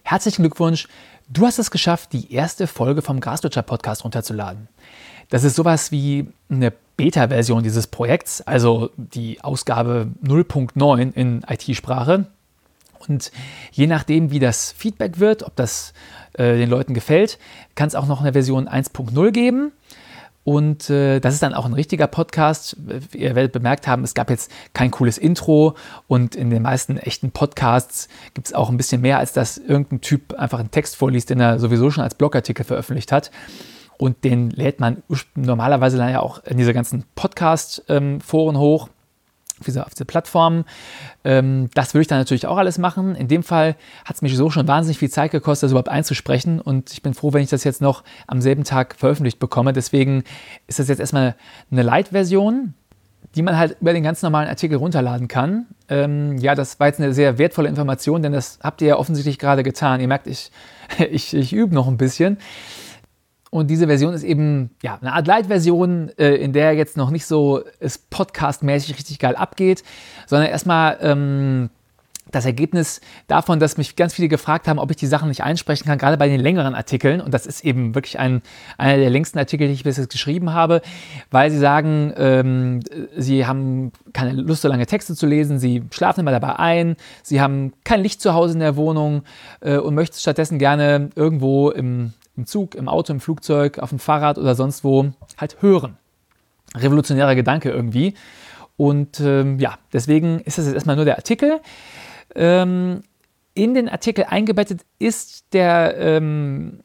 Herzlichen Glückwunsch, du hast es geschafft, die erste Folge vom Graslutscher-Podcast runterzuladen. Das ist sowas wie eine Beta-Version dieses Projekts, also die Ausgabe 0.9 in IT-Sprache. Und je nachdem, wie das Feedback wird, ob das den Leuten gefällt, kann es auch noch eine Version 1.0 geben. Und das ist dann auch ein richtiger Podcast. Ihr werdet bemerkt haben, es gab jetzt kein cooles Intro und in den meisten echten Podcasts gibt es auch ein bisschen mehr, als dass irgendein Typ einfach einen Text vorliest, den er sowieso schon als Blogartikel veröffentlicht hat. Und den lädt man normalerweise dann ja auch in diese ganzen Podcast-Foren hoch, auf diese Plattformen. Das würde ich dann natürlich auch alles machen. In dem Fall hat es mich so schon wahnsinnig viel Zeit gekostet, das überhaupt einzusprechen. Und ich bin froh, wenn ich das jetzt noch am selben Tag veröffentlicht bekomme. Deswegen ist das jetzt erstmal eine Light-Version, die man halt über den ganz normalen Artikel runterladen kann. Das war jetzt eine sehr wertvolle Information, denn das habt ihr ja offensichtlich gerade getan. Ihr merkt, ich übe noch ein bisschen. Und diese Version ist eben eine Art Light-Version, in der jetzt noch nicht so es podcastmäßig richtig geil abgeht, sondern erstmal das Ergebnis davon, dass mich ganz viele gefragt haben, ob ich die Sachen nicht einsprechen kann, gerade bei den längeren Artikeln. Und das ist eben wirklich einer der längsten Artikel, die ich bis jetzt geschrieben habe, weil sie sagen, sie haben keine Lust, so lange Texte zu lesen, sie schlafen immer dabei ein, sie haben kein Licht zu Hause in der Wohnung und möchten stattdessen gerne irgendwo im Zug, im Auto, im Flugzeug, auf dem Fahrrad oder sonst wo halt hören. Revolutionärer Gedanke irgendwie. Und deswegen ist das jetzt erstmal nur der Artikel. In den Artikel eingebettet ist derselbe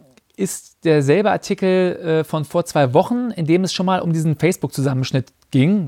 Artikel von vor 2 Wochen, in dem es schon mal um diesen Facebook-Zusammenschnitt ging.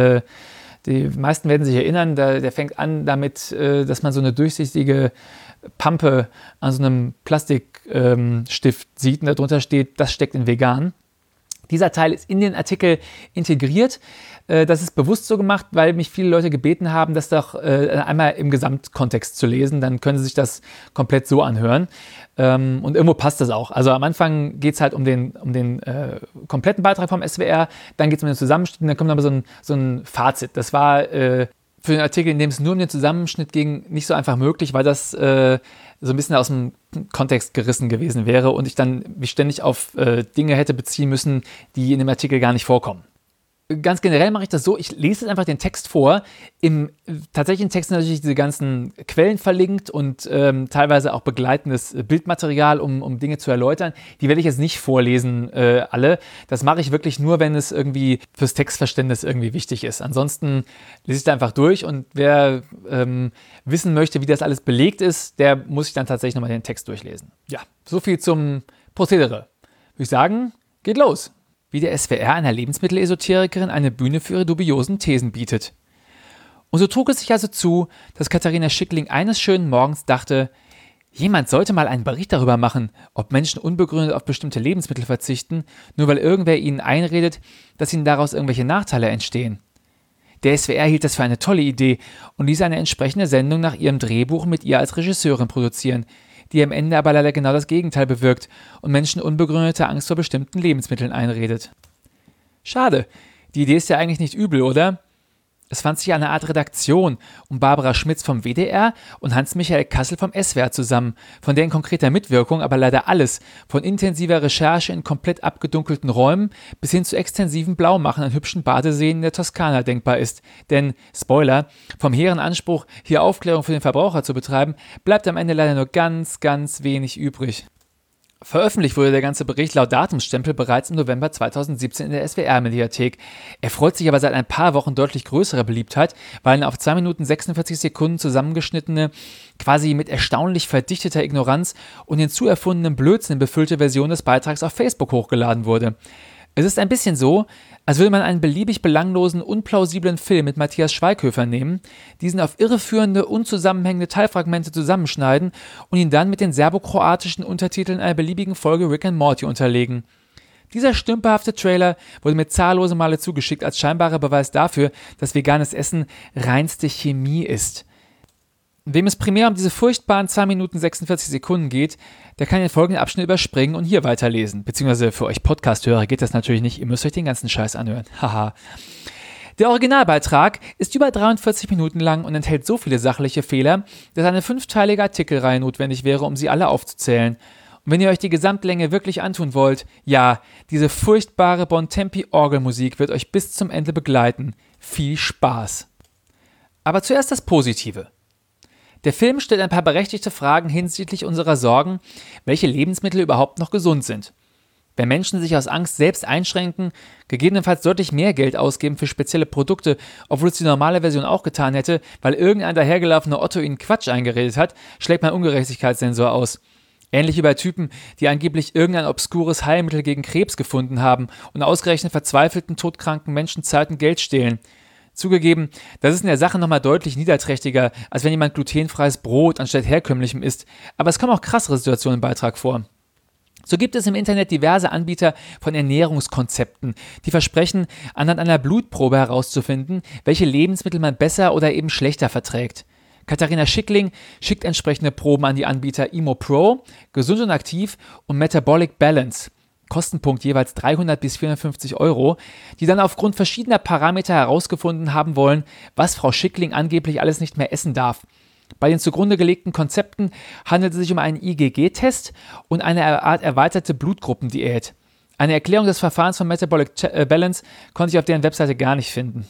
Die meisten werden sich erinnern, der fängt an damit, dass man so eine durchsichtige Pampe an so einem Plastikstift sieht und darunter steht, das steckt in vegan. Dieser Teil ist in den Artikel integriert. Das ist bewusst so gemacht, weil mich viele Leute gebeten haben, das doch einmal im Gesamtkontext zu lesen. Dann können sie sich das komplett so anhören. Und irgendwo passt das auch. Also am Anfang geht es halt um den kompletten Beitrag vom SWR, dann geht es um den Zusammenschnitt und dann kommt aber so ein Fazit. Das war für den Artikel, in dem es nur um den Zusammenschnitt ging, nicht so einfach möglich, weil das so ein bisschen aus dem Kontext gerissen gewesen wäre und ich dann mich ständig auf Dinge hätte beziehen müssen, die in dem Artikel gar nicht vorkommen. Ganz generell mache ich das so, ich lese jetzt einfach den Text vor. Im tatsächlichen Text sind natürlich diese ganzen Quellen verlinkt und teilweise auch begleitendes Bildmaterial, um Dinge zu erläutern. Die werde ich jetzt nicht vorlesen, alle. Das mache ich wirklich nur, wenn es irgendwie fürs Textverständnis irgendwie wichtig ist. Ansonsten lese ich da einfach durch und wer wissen möchte, wie das alles belegt ist, der muss sich dann tatsächlich nochmal den Text durchlesen. Ja, so viel zum Prozedere. Würde ich sagen, geht los. Wie der SWR einer Lebensmittelesoterikerin eine Bühne für ihre dubiosen Thesen bietet. Und so trug es sich also zu, dass Katharina Schickling eines schönen Morgens dachte, jemand sollte mal einen Bericht darüber machen, ob Menschen unbegründet auf bestimmte Lebensmittel verzichten, nur weil irgendwer ihnen einredet, dass ihnen daraus irgendwelche Nachteile entstehen. Der SWR hielt das für eine tolle Idee und ließ eine entsprechende Sendung nach ihrem Drehbuch mit ihr als Regisseurin produzieren, die am Ende aber leider genau das Gegenteil bewirkt und Menschen unbegründete Angst vor bestimmten Lebensmitteln einredet. Schade, die Idee ist ja eigentlich nicht übel, oder? Es fand sich eine Art Redaktion um Barbara Schmitz vom WDR und Hans-Michael Kassel vom SWR zusammen, von deren konkreter Mitwirkung aber leider alles, von intensiver Recherche in komplett abgedunkelten Räumen bis hin zu extensivem Blaumachen an hübschen Badeseen in der Toskana denkbar ist. Denn, Spoiler, vom hehren Anspruch, hier Aufklärung für den Verbraucher zu betreiben, bleibt am Ende leider nur ganz, ganz wenig übrig. Veröffentlicht wurde der ganze Bericht laut Datumsstempel bereits im November 2017 in der SWR-Mediathek. Er freut sich aber seit ein paar Wochen deutlich größerer Beliebtheit, weil eine auf 2 Minuten 46 Sekunden zusammengeschnittene, quasi mit erstaunlich verdichteter Ignoranz und hinzuerfundenem Blödsinn befüllte Version des Beitrags auf Facebook hochgeladen wurde. Es ist ein bisschen so, als würde man einen beliebig belanglosen, unplausiblen Film mit Matthias Schweighöfer nehmen, diesen auf irreführende, unzusammenhängende Teilfragmente zusammenschneiden und ihn dann mit den serbokroatischen Untertiteln einer beliebigen Folge Rick and Morty unterlegen. Dieser stümperhafte Trailer wurde mir zahllose Male zugeschickt als scheinbarer Beweis dafür, dass veganes Essen reinste Chemie ist. Wem es primär um diese furchtbaren 2 Minuten 46 Sekunden geht, der kann den folgenden Abschnitt überspringen und hier weiterlesen. Beziehungsweise für euch Podcast-Hörer geht das natürlich nicht, ihr müsst euch den ganzen Scheiß anhören. Haha. Der Originalbeitrag ist über 43 Minuten lang und enthält so viele sachliche Fehler, dass eine 5-teilige Artikelreihe notwendig wäre, um sie alle aufzuzählen. Und wenn ihr euch die Gesamtlänge wirklich antun wollt, ja, diese furchtbare Bontempi-Orgelmusik wird euch bis zum Ende begleiten. Viel Spaß! Aber zuerst das Positive. Der Film stellt ein paar berechtigte Fragen hinsichtlich unserer Sorgen, welche Lebensmittel überhaupt noch gesund sind. Wenn Menschen sich aus Angst selbst einschränken, gegebenenfalls deutlich mehr Geld ausgeben für spezielle Produkte, obwohl es die normale Version auch getan hätte, weil irgendein dahergelaufener Otto ihnen Quatsch eingeredet hat, schlägt mein Ungerechtigkeitssensor aus. Ähnlich wie bei Typen, die angeblich irgendein obskures Heilmittel gegen Krebs gefunden haben und ausgerechnet verzweifelten, todkranken Menschen Zeit und Geld stehlen. Zugegeben, das ist in der Sache nochmal deutlich niederträchtiger, als wenn jemand glutenfreies Brot anstatt herkömmlichem isst, aber es kommen auch krassere Situationen im Beitrag vor. So gibt es im Internet diverse Anbieter von Ernährungskonzepten, die versprechen, anhand einer Blutprobe herauszufinden, welche Lebensmittel man besser oder eben schlechter verträgt. Katharina Schickling schickt entsprechende Proben an die Anbieter ImoPro, Gesund und Aktiv und Metabolic Balance. Kostenpunkt jeweils 300 bis 450 €, die dann aufgrund verschiedener Parameter herausgefunden haben wollen, was Frau Schickling angeblich alles nicht mehr essen darf. Bei den zugrunde gelegten Konzepten handelt es sich um einen IgG-Test und eine Art erweiterte Blutgruppendiät. Eine Erklärung des Verfahrens von Metabolic Balance konnte ich auf deren Webseite gar nicht finden.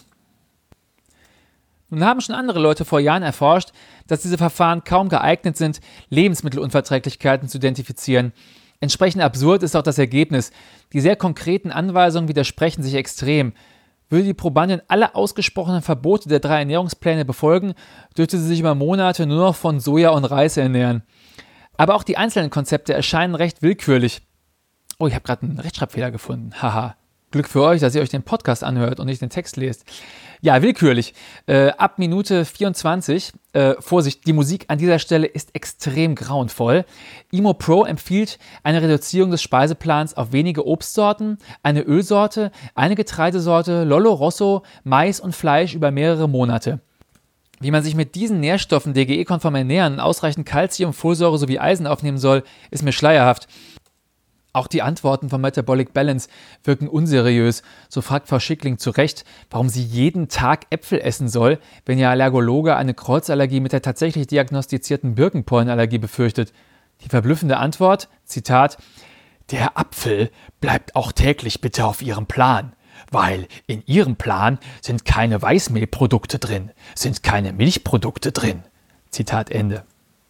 Nun haben schon andere Leute vor Jahren erforscht, dass diese Verfahren kaum geeignet sind, Lebensmittelunverträglichkeiten zu identifizieren. Entsprechend absurd ist auch das Ergebnis. Die sehr konkreten Anweisungen widersprechen sich extrem. Würde die Probandin alle ausgesprochenen Verbote der 3 Ernährungspläne befolgen, dürfte sie sich über Monate nur noch von Soja und Reis ernähren. Aber auch die einzelnen Konzepte erscheinen recht willkürlich. Oh, ich habe gerade einen Rechtschreibfehler gefunden. Haha. Glück für euch, dass ihr euch den Podcast anhört und nicht den Text lest. Ja, willkürlich. Ab Minute 24, Vorsicht, die Musik an dieser Stelle ist extrem grauenvoll. ImoPro empfiehlt eine Reduzierung des Speiseplans auf wenige Obstsorten, eine Ölsorte, eine Getreidesorte, Lollo Rosso, Mais und Fleisch über mehrere Monate. Wie man sich mit diesen Nährstoffen DGE-konform ernähren und ausreichend Kalzium, Folsäure sowie Eisen aufnehmen soll, ist mir schleierhaft. Auch die Antworten von Metabolic Balance wirken unseriös. So fragt Frau Schickling zu Recht, warum sie jeden Tag Äpfel essen soll, wenn ihr Allergologe eine Kreuzallergie mit der tatsächlich diagnostizierten Birkenpollenallergie befürchtet. Die verblüffende Antwort, Zitat, der Apfel bleibt auch täglich bitte auf Ihrem Plan, weil in Ihrem Plan sind keine Weißmehlprodukte drin, sind keine Milchprodukte drin. Zitat Ende.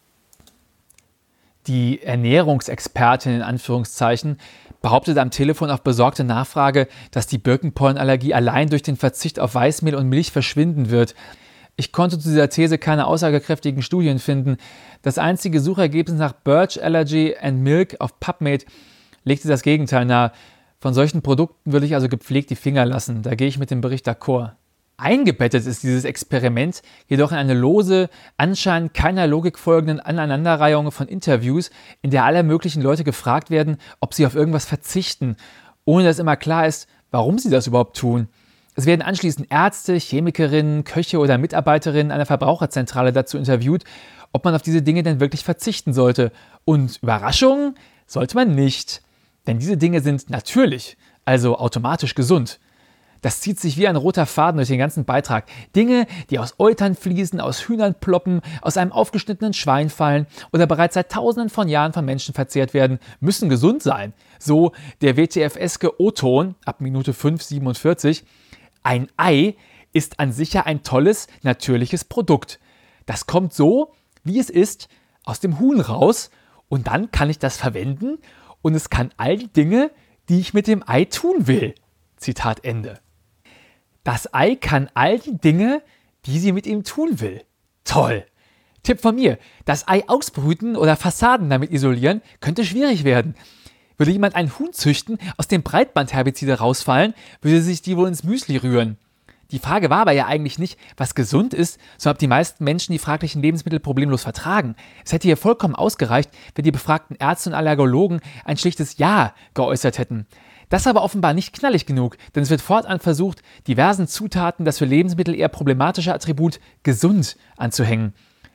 Die Ernährungsexpertin in Anführungszeichen behauptet am Telefon auf besorgte Nachfrage, dass die Birkenpollenallergie allein durch den Verzicht auf Weißmehl und Milch verschwinden wird. Ich konnte zu dieser These keine aussagekräftigen Studien finden. Das einzige Suchergebnis nach Birch Allergy and Milk auf PubMed legte das Gegenteil nahe. Von solchen Produkten würde ich also gepflegt die Finger lassen. Da gehe ich mit dem Bericht d'accord. Eingebettet ist dieses Experiment jedoch in eine lose, anscheinend keiner Logik folgenden Aneinanderreihung von Interviews, in der alle möglichen Leute gefragt werden, ob sie auf irgendwas verzichten, ohne dass immer klar ist, warum sie das überhaupt tun. Es werden anschließend Ärzte, Chemikerinnen, Köche oder Mitarbeiterinnen einer Verbraucherzentrale dazu interviewt, ob man auf diese Dinge denn wirklich verzichten sollte. Und Überraschung, sollte man nicht. Denn diese Dinge sind natürlich, also automatisch gesund. Das zieht sich wie ein roter Faden durch den ganzen Beitrag. Dinge, die aus Eutern fließen, aus Hühnern ploppen, aus einem aufgeschnittenen Schwein fallen oder bereits seit Tausenden von Jahren von Menschen verzehrt werden, müssen gesund sein. So der WTF-eske O-Ton ab Minute 5,47. Ein Ei ist an sich ja ein tolles, natürliches Produkt. Das kommt so, wie es ist, aus dem Huhn raus und dann kann ich das verwenden und es kann all die Dinge, die ich mit dem Ei tun will. Zitat Ende. Das Ei kann all die Dinge, die sie mit ihm tun will. Toll! Tipp von mir, das Ei ausbrüten oder Fassaden damit isolieren, könnte schwierig werden. Würde jemand ein Huhn züchten, aus dem Breitbandherbizide rausfallen, würde sich die wohl ins Müsli rühren. Die Frage war aber ja eigentlich nicht, was gesund ist, sondern ob die meisten Menschen die fraglichen Lebensmittel problemlos vertragen. Es hätte hier vollkommen ausgereicht, wenn die befragten Ärzte und Allergologen ein schlichtes Ja geäußert hätten. Das ist aber offenbar nicht knallig genug, denn es wird fortan versucht, diversen Zutaten das für Lebensmittel eher problematische Attribut gesund anzuhängen.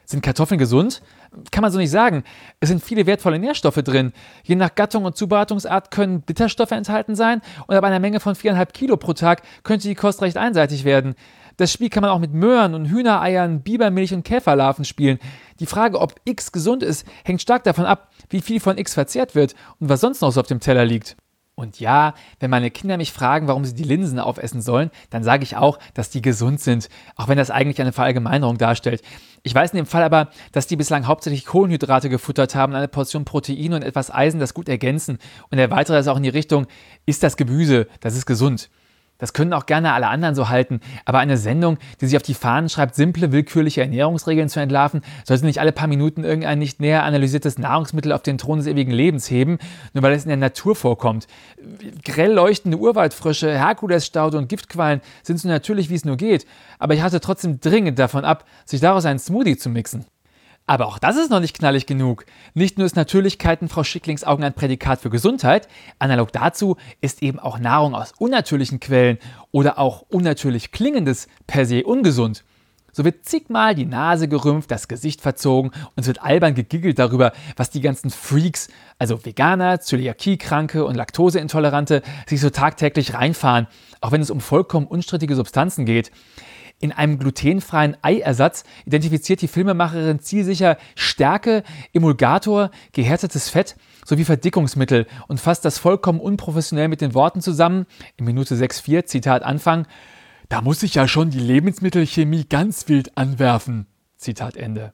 Sind Kartoffeln gesund? Kann man so nicht sagen. Es sind viele wertvolle Nährstoffe drin. Je nach Gattung und Zubereitungsart können Bitterstoffe enthalten sein und ab einer Menge von 4,5 Kilo pro Tag könnte die Kost recht einseitig werden. Das Spiel kann man auch mit Möhren und Hühnereiern, Bibermilch und Käferlarven spielen. Die Frage, ob X gesund ist, hängt stark davon ab, wie viel von X verzehrt wird und was sonst noch so auf dem Teller liegt. Und ja, wenn meine Kinder mich fragen, warum sie die Linsen aufessen sollen, dann sage ich auch, dass die gesund sind, auch wenn das eigentlich eine Verallgemeinerung darstellt. Ich weiß in dem Fall aber, dass die bislang hauptsächlich Kohlenhydrate gefuttert haben, eine Portion Protein und etwas Eisen, das gut ergänzen. Und erweitere das auch in die Richtung, ist das Gemüse, das ist gesund. Das können auch gerne alle anderen so halten, aber eine Sendung, die sich auf die Fahnen schreibt, simple, willkürliche Ernährungsregeln zu entlarven, sollte nicht alle paar Minuten irgendein nicht näher analysiertes Nahrungsmittel auf den Thron des ewigen Lebens heben, nur weil es in der Natur vorkommt. Grell leuchtende Urwaldfrösche, Herkulesstaude und Giftquallen sind so natürlich, wie es nur geht, aber ich rate trotzdem dringend davon ab, sich daraus einen Smoothie zu mixen. Aber auch das ist noch nicht knallig genug. Nicht nur ist Natürlichkeit in Frau Schicklings Augen ein Prädikat für Gesundheit, analog dazu ist eben auch Nahrung aus unnatürlichen Quellen oder auch unnatürlich Klingendes per se ungesund. So wird zigmal die Nase gerümpft, das Gesicht verzogen und es wird albern gegiggelt darüber, was die ganzen Freaks, also Veganer, Zöliakie-Kranke und Laktoseintolerante, sich so tagtäglich reinfahren, auch wenn es um vollkommen unstrittige Substanzen geht. In einem glutenfreien Eiersatz identifiziert die Filmemacherin zielsicher Stärke, Emulgator, gehärtetes Fett sowie Verdickungsmittel und fasst das vollkommen unprofessionell mit den Worten zusammen, in Minute 6,4, Zitat Anfang, da muss ich ja schon die Lebensmittelchemie ganz wild anwerfen. Zitat Ende.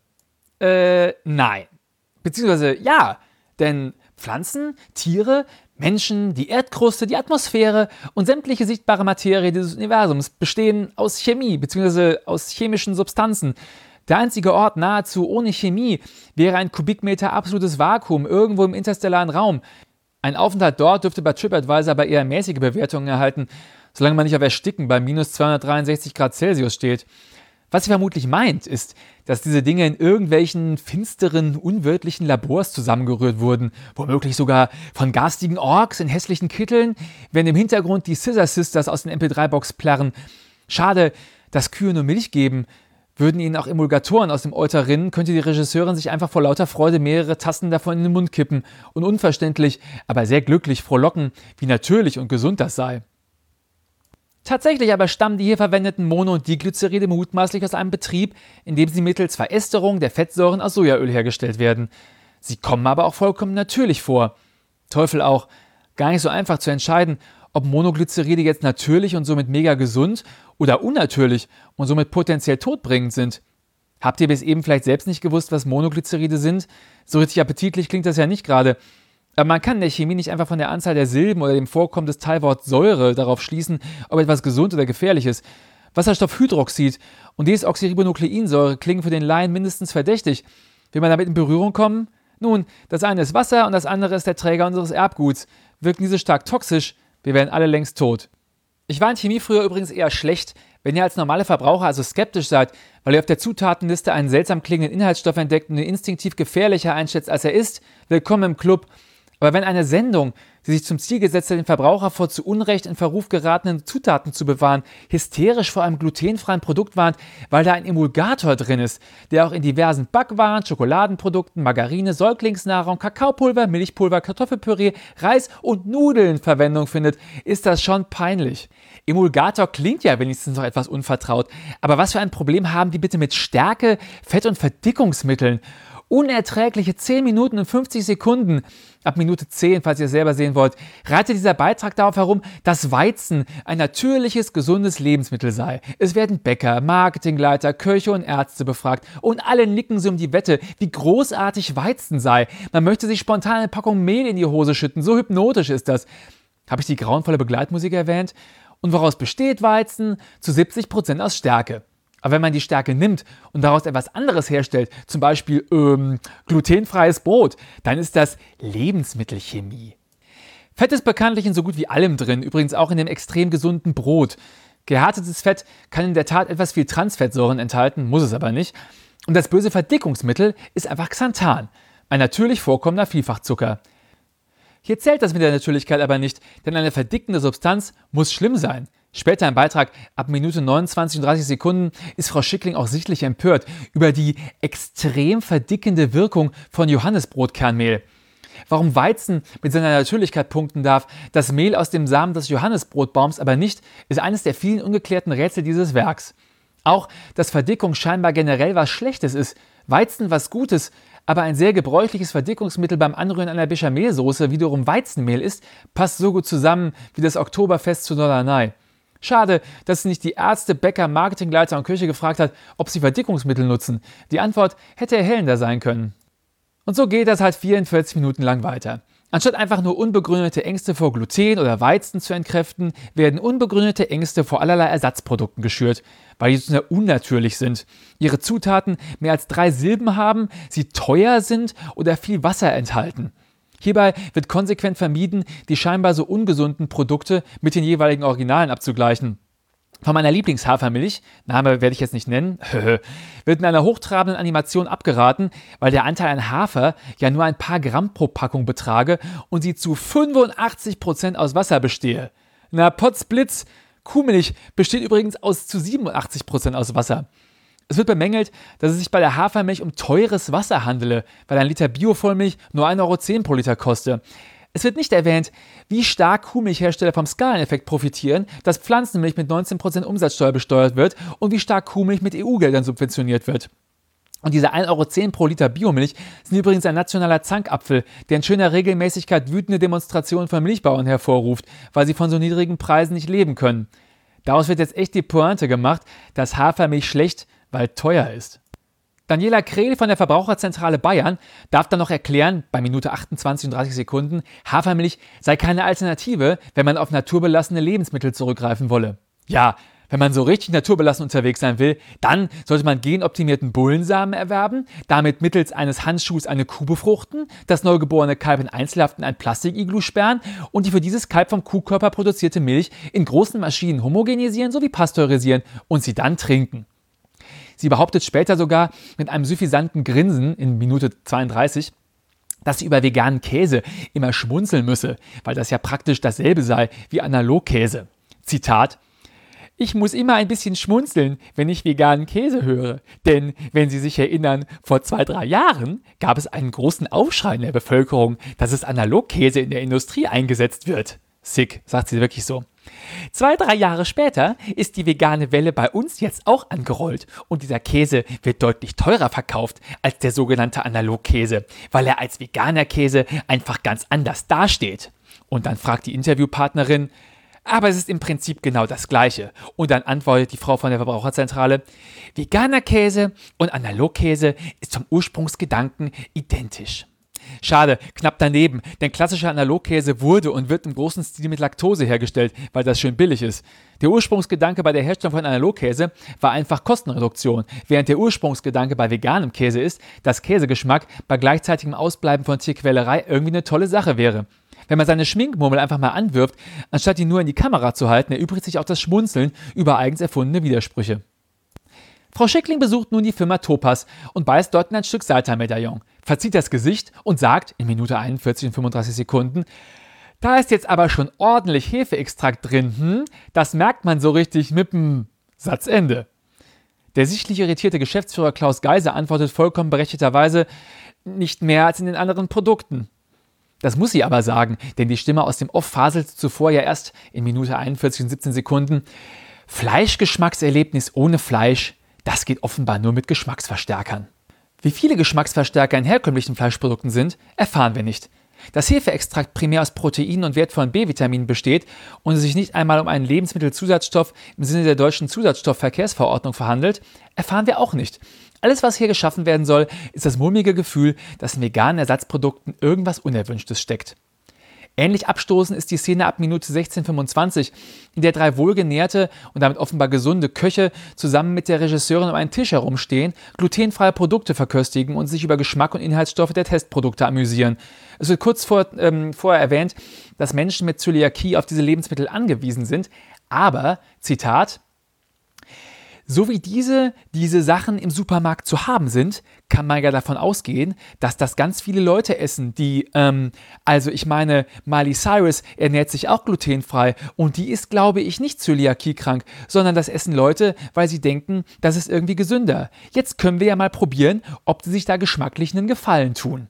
Nein. Beziehungsweise ja, denn Pflanzen, Tiere, Menschen, die Erdkruste, die Atmosphäre und sämtliche sichtbare Materie dieses Universums bestehen aus Chemie bzw. aus chemischen Substanzen. Der einzige Ort nahezu ohne Chemie wäre ein Kubikmeter absolutes Vakuum irgendwo im interstellaren Raum. Ein Aufenthalt dort dürfte bei TripAdvisor aber eher mäßige Bewertungen erhalten, solange man nicht auf Ersticken bei minus 263 Grad Celsius steht. Was sie vermutlich meint, ist, dass diese Dinge in irgendwelchen finsteren, unwirtlichen Labors zusammengerührt wurden, womöglich sogar von garstigen Orks in hässlichen Kitteln, während im Hintergrund die Scissor Sisters aus den MP3-Box plärren. Schade, dass Kühe nur Milch geben. Würden ihnen auch Emulgatoren aus dem Euter rinnen, könnte die Regisseurin sich einfach vor lauter Freude mehrere Tassen davon in den Mund kippen und unverständlich, aber sehr glücklich frohlocken, wie natürlich und gesund das sei. Tatsächlich aber stammen die hier verwendeten Mono- und Diglyceride mutmaßlich aus einem Betrieb, in dem sie mittels Veresterung der Fettsäuren aus Sojaöl hergestellt werden. Sie kommen aber auch vollkommen natürlich vor. Teufel auch. Gar nicht so einfach zu entscheiden, ob Monoglyceride jetzt natürlich und somit mega gesund oder unnatürlich und somit potenziell todbringend sind. Habt ihr bis eben vielleicht selbst nicht gewusst, was Monoglyceride sind? So richtig appetitlich klingt das ja nicht gerade. Aber man kann in der Chemie nicht einfach von der Anzahl der Silben oder dem Vorkommen des Teilworts Säure darauf schließen, ob etwas gesund oder gefährlich ist. Wasserstoffhydroxid und Desoxyribonukleinsäure klingen für den Laien mindestens verdächtig. Will man damit in Berührung kommen? Nun, das eine ist Wasser und das andere ist der Träger unseres Erbguts. Wirken diese stark toxisch? Wir wären alle längst tot. Ich war in Chemie früher übrigens eher schlecht. Wenn ihr als normale Verbraucher also skeptisch seid, weil ihr auf der Zutatenliste einen seltsam klingenden Inhaltsstoff entdeckt und ihn instinktiv gefährlicher einschätzt, als er ist, willkommen im Club. Aber wenn eine Sendung, die sich zum Ziel gesetzt hat, den Verbraucher vor zu Unrecht in Verruf geratenen Zutaten zu bewahren, hysterisch vor einem glutenfreien Produkt warnt, weil da ein Emulgator drin ist, der auch in diversen Backwaren, Schokoladenprodukten, Margarine, Säuglingsnahrung, Kakaopulver, Milchpulver, Kartoffelpüree, Reis und Nudeln Verwendung findet, ist das schon peinlich. Emulgator klingt ja wenigstens noch etwas unvertraut, aber was für ein Problem haben die bitte mit Stärke, Fett- und Verdickungsmitteln? Unerträgliche 10 Minuten und 50 Sekunden. Ab Minute 10, falls ihr es selber sehen wollt, reitet dieser Beitrag darauf herum, dass Weizen ein natürliches, gesundes Lebensmittel sei. Es werden Bäcker, Marketingleiter, Köche und Ärzte befragt und alle nicken sie um die Wette, wie großartig Weizen sei. Man möchte sich spontan eine Packung Mehl in die Hose schütten, so hypnotisch ist das. Habe ich die grauenvolle Begleitmusik erwähnt? Und woraus besteht Weizen? Zu 70% aus Stärke. Aber wenn man die Stärke nimmt und daraus etwas anderes herstellt, zum Beispiel glutenfreies Brot, dann ist das Lebensmittelchemie. Fett ist bekanntlich in so gut wie allem drin, übrigens auch in dem extrem gesunden Brot. Gehärtetes Fett kann in der Tat etwas viel Transfettsäuren enthalten, muss es aber nicht. Und das böse Verdickungsmittel ist einfach Xanthan, ein natürlich vorkommender Vielfachzucker. Hier zählt das mit der Natürlichkeit aber nicht, denn eine verdickende Substanz muss schlimm sein. Später im Beitrag, ab Minute 29 und 30 Sekunden, ist Frau Schickling auch sichtlich empört über die extrem verdickende Wirkung von Johannesbrotkernmehl. Warum Weizen mit seiner Natürlichkeit punkten darf, das Mehl aus dem Samen des Johannesbrotbaums aber nicht, ist eines der vielen ungeklärten Rätsel dieses Werks. Auch, dass Verdickung scheinbar generell was Schlechtes ist, Weizen was Gutes, aber ein sehr gebräuchliches Verdickungsmittel beim Anrühren einer Bechamelsoße wiederum Weizenmehl ist, passt so gut zusammen wie das Oktoberfest zu Norderney. Schade, dass nicht die Ärzte, Bäcker, Marketingleiter und Köche gefragt hat, ob sie Verdickungsmittel nutzen. Die Antwort hätte erhellender sein können. Und so geht das halt 44 Minuten lang weiter. Anstatt einfach nur unbegründete Ängste vor Gluten oder Weizen zu entkräften, werden unbegründete Ängste vor allerlei Ersatzprodukten geschürt, weil die so unnatürlich sind, ihre Zutaten mehr als 3 Silben haben, sie teuer sind oder viel Wasser enthalten. Hierbei wird konsequent vermieden, die scheinbar so ungesunden Produkte mit den jeweiligen Originalen abzugleichen. Von meiner Lieblingshafermilch, Name werde ich jetzt nicht nennen, wird in einer hochtrabenden Animation abgeraten, weil der Anteil an Hafer ja nur ein paar Gramm pro Packung betrage und sie zu 85% aus Wasser bestehe. Na Potzblitz, Kuhmilch besteht übrigens zu 87% aus Wasser. Es wird bemängelt, dass es sich bei der Hafermilch um teures Wasser handele, weil ein Liter Biovollmilch nur 1,10 € pro Liter koste. Es wird nicht erwähnt, wie stark Kuhmilchhersteller vom Skaleneffekt profitieren, dass Pflanzenmilch mit 19% Umsatzsteuer besteuert wird und wie stark Kuhmilch mit EU-Geldern subventioniert wird. Und diese 1,10 € pro Liter Biomilch sind übrigens ein nationaler Zankapfel, der in schöner Regelmäßigkeit wütende Demonstrationen von Milchbauern hervorruft, weil sie von so niedrigen Preisen nicht leben können. Daraus wird jetzt echt die Pointe gemacht, dass Hafermilch schlecht, weil teuer ist. Daniela Krehl von der Verbraucherzentrale Bayern darf dann noch erklären, bei Minute 28 und 30 Sekunden, Hafermilch sei keine Alternative, wenn man auf naturbelassene Lebensmittel zurückgreifen wolle. Ja, wenn man so richtig naturbelassen unterwegs sein will, dann sollte man genoptimierten Bullensamen erwerben, damit mittels eines Handschuhs eine Kuh befruchten, das neugeborene Kalb in Einzelhaft in ein Plastikiglu sperren und die für dieses Kalb vom Kuhkörper produzierte Milch in großen Maschinen homogenisieren sowie pasteurisieren und sie dann trinken. Sie behauptet später sogar mit einem suffisanten Grinsen in Minute 32, dass sie über veganen Käse immer schmunzeln müsse, weil das ja praktisch dasselbe sei wie Analogkäse. Zitat: Ich muss immer ein bisschen schmunzeln, wenn ich veganen Käse höre. Denn, wenn Sie sich erinnern, vor 2-3 Jahren gab es einen großen Aufschrei in der Bevölkerung, dass es Analogkäse in der Industrie eingesetzt wird. Sick, sagt sie wirklich so. 2-3 Jahre später ist die vegane Welle bei uns jetzt auch angerollt und dieser Käse wird deutlich teurer verkauft als der sogenannte Analogkäse, weil er als veganer Käse einfach ganz anders dasteht. Und dann fragt die Interviewpartnerin, aber es ist im Prinzip genau das Gleiche. Und dann antwortet die Frau von der Verbraucherzentrale, veganer Käse und Analogkäse ist vom Ursprungsgedanken identisch. Schade, knapp daneben, denn klassischer Analogkäse wurde und wird im großen Stil mit Laktose hergestellt, weil das schön billig ist. Der Ursprungsgedanke bei der Herstellung von Analogkäse war einfach Kostenreduktion, während der Ursprungsgedanke bei veganem Käse ist, dass Käsegeschmack bei gleichzeitigem Ausbleiben von Tierquälerei irgendwie eine tolle Sache wäre. Wenn man seine Schminkmurmel einfach mal anwirft, anstatt die nur in die Kamera zu halten, erübrigt sich auch das Schmunzeln über eigens erfundene Widersprüche. Frau Schickling besucht nun die Firma Topaz und beißt dort in ein Stück Seitan-Medaillon, verzieht das Gesicht und sagt in Minute 41 und 35 Sekunden, da ist jetzt aber schon ordentlich Hefeextrakt drin, das merkt man so richtig mit dem Satzende. Der sichtlich irritierte Geschäftsführer Klaus Geiser antwortet vollkommen berechtigterweise, nicht mehr als in den anderen Produkten. Das muss sie aber sagen, denn die Stimme aus dem Off faselte zuvor ja erst in Minute 41 und 17 Sekunden. Fleischgeschmackserlebnis ohne Fleisch, das geht offenbar nur mit Geschmacksverstärkern. Wie viele Geschmacksverstärker in herkömmlichen Fleischprodukten sind, erfahren wir nicht. Dass Hefeextrakt primär aus Proteinen und wertvollen B-Vitaminen besteht und es sich nicht einmal um einen Lebensmittelzusatzstoff im Sinne der deutschen Zusatzstoffverkehrsverordnung verhandelt, erfahren wir auch nicht. Alles, was hier geschaffen werden soll, ist das mulmige Gefühl, dass in veganen Ersatzprodukten irgendwas Unerwünschtes steckt. Ähnlich abstoßend ist die Szene ab Minute 16:25, in der 3 wohlgenährte und damit offenbar gesunde Köche zusammen mit der Regisseurin um einen Tisch herumstehen, glutenfreie Produkte verköstigen und sich über Geschmack und Inhaltsstoffe der Testprodukte amüsieren. Es wird kurz vorher erwähnt, dass Menschen mit Zöliakie auf diese Lebensmittel angewiesen sind, aber, Zitat, So wie diese Sachen im Supermarkt zu haben sind, kann man ja davon ausgehen, dass das ganz viele Leute essen, die, also ich meine, Miley Cyrus ernährt sich auch glutenfrei und die ist, glaube ich, nicht zöliakiekrank, sondern das essen Leute, weil sie denken, das ist irgendwie gesünder. Jetzt können wir ja mal probieren, ob sie sich da geschmacklich einen Gefallen tun.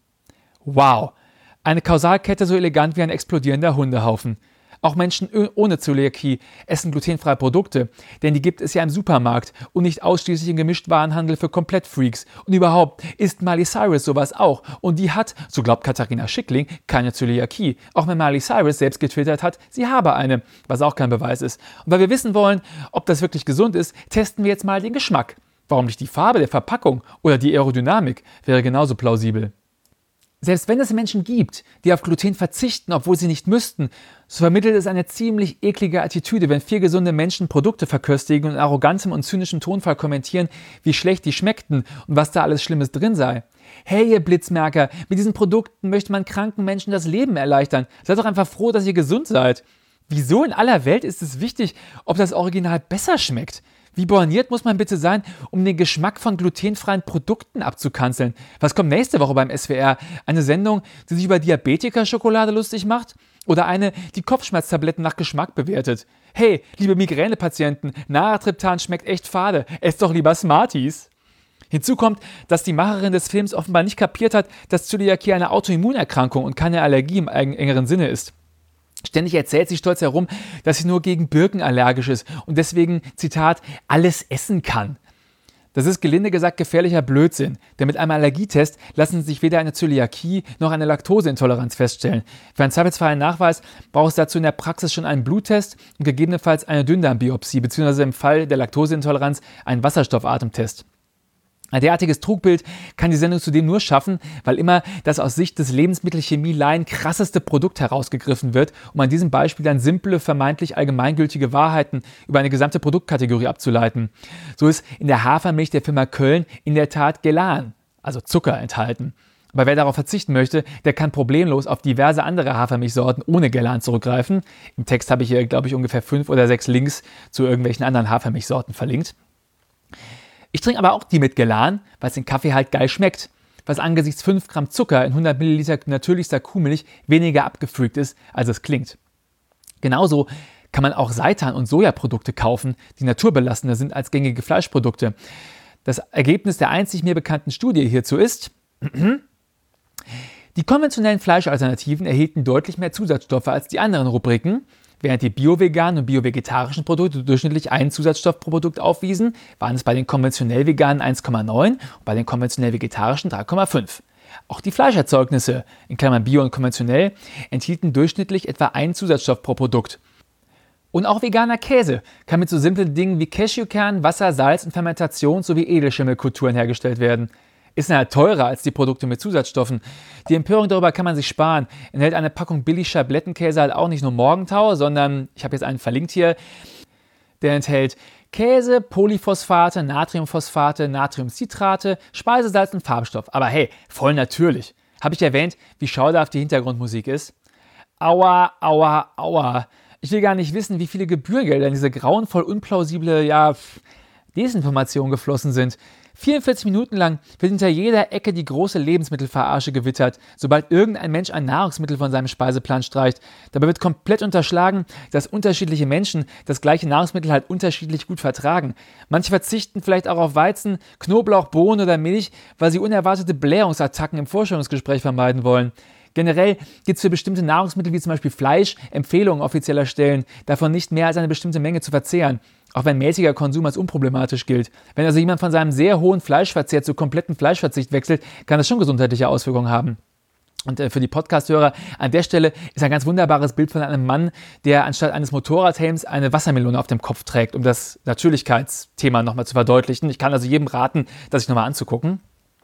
Wow, eine Kausalkette so elegant wie ein explodierender Hundehaufen. Auch Menschen ohne Zöliakie essen glutenfreie Produkte, denn die gibt es ja im Supermarkt und nicht ausschließlich im Gemischtwarenhandel für Komplettfreaks. Und überhaupt isst Miley Cyrus sowas auch und die hat, so glaubt Katharina Schickling, keine Zöliakie. Auch wenn Miley Cyrus selbst getwittert hat, sie habe eine, was auch kein Beweis ist. Und weil wir wissen wollen, ob das wirklich gesund ist, testen wir jetzt mal den Geschmack. Warum nicht die Farbe der Verpackung oder die Aerodynamik wäre genauso plausibel. Selbst wenn es Menschen gibt, die auf Gluten verzichten, obwohl sie nicht müssten, so vermittelt es eine ziemlich eklige Attitüde, wenn 4 gesunde Menschen Produkte verköstigen und in arrogantem und zynischem Tonfall kommentieren, wie schlecht die schmeckten und was da alles Schlimmes drin sei. Hey, ihr Blitzmerker, mit diesen Produkten möchte man kranken Menschen das Leben erleichtern. Seid doch einfach froh, dass ihr gesund seid. Wieso in aller Welt ist es wichtig, ob das Original besser schmeckt? Wie borniert muss man bitte sein, um den Geschmack von glutenfreien Produkten abzukanzeln? Was kommt nächste Woche beim SWR? Eine Sendung, die sich über Diabetiker-Schokolade lustig macht? Oder eine, die Kopfschmerztabletten nach Geschmack bewertet? Hey, liebe Migränepatienten, Naratriptan schmeckt echt fade. Esst doch lieber Smarties. Hinzu kommt, dass die Macherin des Films offenbar nicht kapiert hat, dass Zöliakie eine Autoimmunerkrankung und keine Allergie im engeren Sinne ist. Ständig erzählt sie stolz herum, dass sie nur gegen Birken allergisch ist und deswegen, Zitat, alles essen kann. Das ist gelinde gesagt gefährlicher Blödsinn, denn mit einem Allergietest lassen sich weder eine Zöliakie noch eine Laktoseintoleranz feststellen. Für einen zweifelsfreien Nachweis braucht es dazu in der Praxis schon einen Bluttest und gegebenenfalls eine Dünndarmbiopsie bzw. im Fall der Laktoseintoleranz einen Wasserstoffatemtest. Ein derartiges Trugbild kann die Sendung zudem nur schaffen, weil immer das aus Sicht des Lebensmittelchemie-Laien krasseste Produkt herausgegriffen wird, um an diesem Beispiel dann simple, vermeintlich allgemeingültige Wahrheiten über eine gesamte Produktkategorie abzuleiten. So ist in der Hafermilch der Firma Köln in der Tat Gelan, also Zucker, enthalten. Aber wer darauf verzichten möchte, der kann problemlos auf diverse andere Hafermilchsorten ohne Gelan zurückgreifen. Im Text habe ich hier, glaube ich, ungefähr 5 oder 6 Links zu irgendwelchen anderen Hafermilchsorten verlinkt. Ich trinke aber auch die mit Gelan, weil es den Kaffee halt geil schmeckt, was angesichts 5 Gramm Zucker in 100 Milliliter natürlichster Kuhmilch weniger abgefreakt ist, als es klingt. Genauso kann man auch Seitan- und Sojaprodukte kaufen, die naturbelassender sind als gängige Fleischprodukte. Das Ergebnis der einzig mir bekannten Studie hierzu ist, die konventionellen Fleischalternativen erhielten deutlich mehr Zusatzstoffe als die anderen Rubriken. Während die bio-veganen und bio-vegetarischen Produkte durchschnittlich einen Zusatzstoff pro Produkt aufwiesen, waren es bei den konventionell veganen 1,9 und bei den konventionell vegetarischen 3,5. Auch die Fleischerzeugnisse, in Klammern bio und konventionell, enthielten durchschnittlich etwa einen Zusatzstoff pro Produkt. Und auch veganer Käse kann mit so simplen Dingen wie Cashewkern, Wasser, Salz und Fermentation sowie Edelschimmelkulturen hergestellt werden. Ist halt teurer als die Produkte mit Zusatzstoffen. Die Empörung darüber kann man sich sparen. Enthält eine Packung billig Schablettenkäse halt auch nicht nur Morgentau, sondern, ich habe jetzt einen verlinkt hier, der enthält Käse, Polyphosphate, Natriumphosphate, Natriumcitrate, Speisesalz und Farbstoff. Aber hey, voll natürlich. Habe ich erwähnt, wie schauderhaft die Hintergrundmusik ist? Aua, aua, aua. Ich will gar nicht wissen, wie viele Gebührengelder in diese grauenvoll unplausible, Desinformation geflossen sind. 44 Minuten lang wird hinter jeder Ecke die große Lebensmittelverarsche gewittert, sobald irgendein Mensch ein Nahrungsmittel von seinem Speiseplan streicht. Dabei wird komplett unterschlagen, dass unterschiedliche Menschen das gleiche Nahrungsmittel halt unterschiedlich gut vertragen. Manche verzichten vielleicht auch auf Weizen, Knoblauch, Bohnen oder Milch, weil sie unerwartete Blähungsattacken im Vorstellungsgespräch vermeiden wollen. Generell gibt es für bestimmte Nahrungsmittel wie zum Beispiel Fleisch Empfehlungen offizieller Stellen, davon nicht mehr als eine bestimmte Menge zu verzehren. Auch wenn mäßiger Konsum als unproblematisch gilt. Wenn also jemand von seinem sehr hohen Fleischverzehr zu komplettem Fleischverzicht wechselt, kann das schon gesundheitliche Auswirkungen haben. Und für die Podcast-Hörer an der Stelle ist ein ganz wunderbares Bild von einem Mann, der anstatt eines Motorradhelms eine Wassermelone auf dem Kopf trägt, um das Natürlichkeitsthema nochmal zu verdeutlichen. Ich kann also jedem raten, das sich nochmal anzugucken.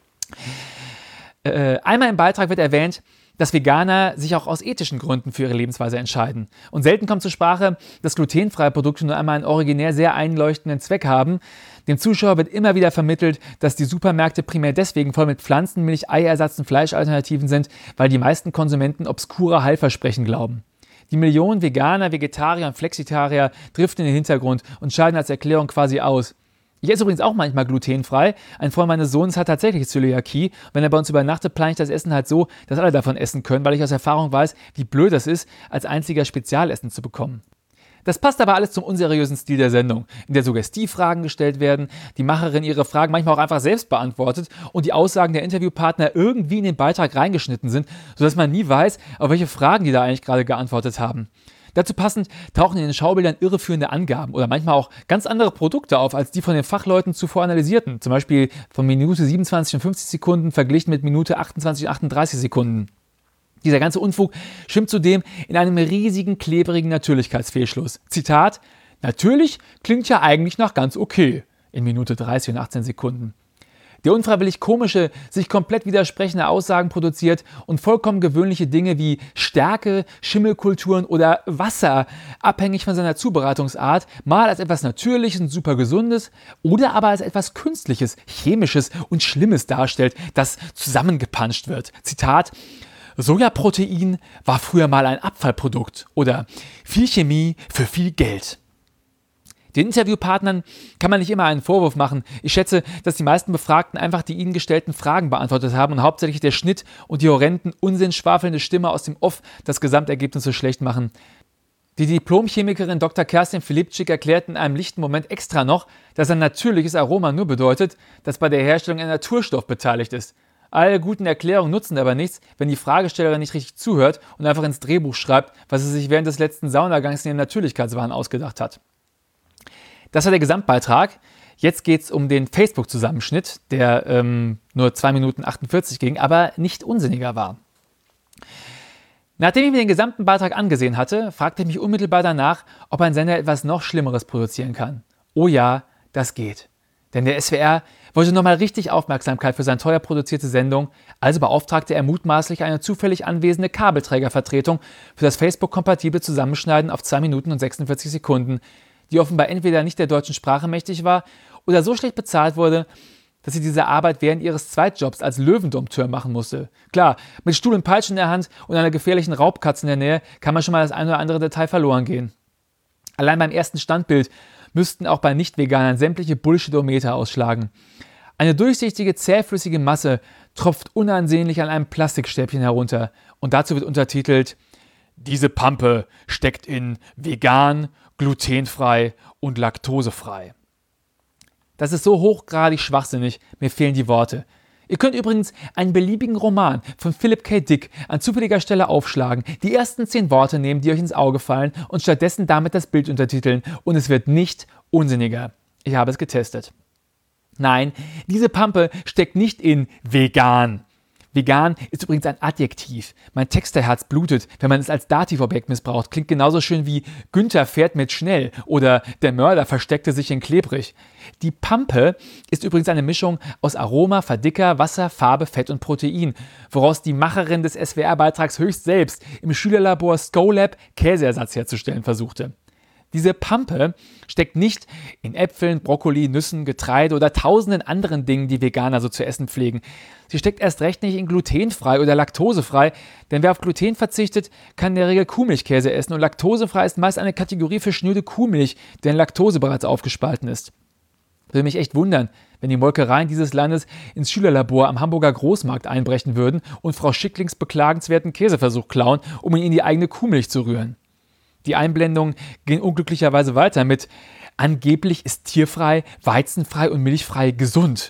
Einmal im Beitrag wird erwähnt, dass Veganer sich auch aus ethischen Gründen für ihre Lebensweise entscheiden. Und selten kommt zur Sprache, dass glutenfreie Produkte nur einmal einen originär sehr einleuchtenden Zweck haben. Dem Zuschauer wird immer wieder vermittelt, dass die Supermärkte primär deswegen voll mit Pflanzen-, Milch-, Eiersatz- und Fleischalternativen sind, weil die meisten Konsumenten obskure Heilversprechen glauben. Die Millionen Veganer, Vegetarier und Flexitarier driften in den Hintergrund und scheiden als Erklärung quasi aus. Ich esse übrigens auch manchmal glutenfrei. Ein Freund meines Sohnes hat tatsächlich Zöliakie. Wenn er bei uns übernachtet, plane ich das Essen halt so, dass alle davon essen können, weil ich aus Erfahrung weiß, wie blöd das ist, als einziger Spezialessen zu bekommen. Das passt aber alles zum unseriösen Stil der Sendung, in der Suggestivfragen gestellt werden, die Macherin ihre Fragen manchmal auch einfach selbst beantwortet und die Aussagen der Interviewpartner irgendwie in den Beitrag reingeschnitten sind, sodass man nie weiß, auf welche Fragen die da eigentlich gerade geantwortet haben. Dazu passend tauchen in den Schaubildern irreführende Angaben oder manchmal auch ganz andere Produkte auf, als die von den Fachleuten zuvor analysierten. Zum Beispiel von Minute 27 und 50 Sekunden verglichen mit Minute 28 und 38 Sekunden. Dieser ganze Unfug schwimmt zudem in einem riesigen, klebrigen Natürlichkeitsfehlschluss. Zitat: Natürlich klingt ja eigentlich nach ganz okay in Minute 30 und 18 Sekunden. Der unfreiwillig komische, sich komplett widersprechende Aussagen produziert und vollkommen gewöhnliche Dinge wie Stärke, Schimmelkulturen oder Wasser, abhängig von seiner Zubereitungsart, mal als etwas Natürliches und super Gesundes oder aber als etwas Künstliches, Chemisches und Schlimmes darstellt, das zusammengepanscht wird. Zitat: Sojaprotein war früher mal ein Abfallprodukt oder viel Chemie für viel Geld. Den Interviewpartnern kann man nicht immer einen Vorwurf machen. Ich schätze, dass die meisten Befragten einfach die ihnen gestellten Fragen beantwortet haben und hauptsächlich der Schnitt und die horrenden, unsinnschwafelnde Stimme aus dem Off das Gesamtergebnis so schlecht machen. Die Diplomchemikerin Dr. Kerstin Filipczyk erklärt in einem lichten Moment extra noch, dass ein natürliches Aroma nur bedeutet, dass bei der Herstellung ein Naturstoff beteiligt ist. Alle guten Erklärungen nutzen aber nichts, wenn die Fragestellerin nicht richtig zuhört und einfach ins Drehbuch schreibt, was sie sich während des letzten Saunagangs in ihrem Natürlichkeitswahn ausgedacht hat. Das war der Gesamtbeitrag. Jetzt geht es um den Facebook-Zusammenschnitt, der nur 2 Minuten 48 ging, aber nicht unsinniger war. Nachdem ich mir den gesamten Beitrag angesehen hatte, fragte ich mich unmittelbar danach, ob ein Sender etwas noch Schlimmeres produzieren kann. Oh ja, das geht. Denn der SWR wollte nochmal richtig Aufmerksamkeit für seine teuer produzierte Sendung, also beauftragte er mutmaßlich eine zufällig anwesende Kabelträgervertretung für das Facebook-kompatible Zusammenschneiden auf 2 Minuten und 46 Sekunden, die offenbar entweder nicht der deutschen Sprache mächtig war oder so schlecht bezahlt wurde, dass sie diese Arbeit während ihres Zweitjobs als Löwendompteur machen musste. Klar, mit Stuhl und Peitsche in der Hand und einer gefährlichen Raubkatze in der Nähe kann man schon mal das eine oder andere Detail verloren gehen. Allein beim ersten Standbild müssten auch bei Nicht-Veganern sämtliche Bullshitometer ausschlagen. Eine durchsichtige, zähflüssige Masse tropft unansehnlich an einem Plastikstäbchen herunter und dazu wird untertitelt: Diese Pampe steckt in vegan, glutenfrei und laktosefrei. Das ist so hochgradig schwachsinnig, mir fehlen die Worte. Ihr könnt übrigens einen beliebigen Roman von Philip K. Dick an zufälliger Stelle aufschlagen, die ersten 10 Worte nehmen, die euch ins Auge fallen und stattdessen damit das Bild untertiteln und es wird nicht unsinniger. Ich habe es getestet. Nein, diese Pampe steckt nicht in vegan. Vegan ist übrigens ein Adjektiv. Mein Texterherz blutet, wenn man es als Dativobjekt missbraucht. Klingt genauso schön wie Günther fährt mit schnell oder der Mörder versteckte sich in klebrig. Die Pampe ist übrigens eine Mischung aus Aroma, Verdicker, Wasser, Farbe, Fett und Protein, woraus die Macherin des SWR-Beitrags höchst selbst im Schülerlabor ScoLab Käseersatz herzustellen versuchte. Diese Pampe steckt nicht in Äpfeln, Brokkoli, Nüssen, Getreide oder tausenden anderen Dingen, die Veganer so zu essen pflegen. Sie steckt erst recht nicht in glutenfrei oder laktosefrei, denn wer auf Gluten verzichtet, kann in der Regel Kuhmilchkäse essen und laktosefrei ist meist eine Kategorie für schnöde Kuhmilch, deren Laktose bereits aufgespalten ist. Würde mich echt wundern, wenn die Molkereien dieses Landes ins Schülerlabor am Hamburger Großmarkt einbrechen würden und Frau Schicklings beklagenswerten Käseversuch klauen, um ihn in die eigene Kuhmilch zu rühren. Die Einblendungen gehen unglücklicherweise weiter mit: Angeblich ist tierfrei, weizenfrei und milchfrei gesund.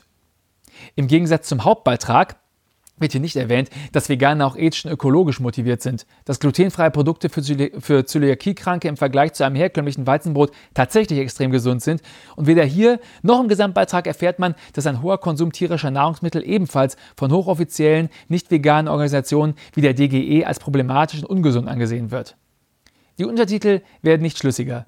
Im Gegensatz zum Hauptbeitrag wird hier nicht erwähnt, dass Veganer auch ethisch und ökologisch motiviert sind, dass glutenfreie Produkte für Zöliakiekranke im Vergleich zu einem herkömmlichen Weizenbrot tatsächlich extrem gesund sind und weder hier noch im Gesamtbeitrag erfährt man, dass ein hoher Konsum tierischer Nahrungsmittel ebenfalls von hochoffiziellen, nicht veganen Organisationen wie der DGE als problematisch und ungesund angesehen wird. Die Untertitel werden nicht schlüssiger.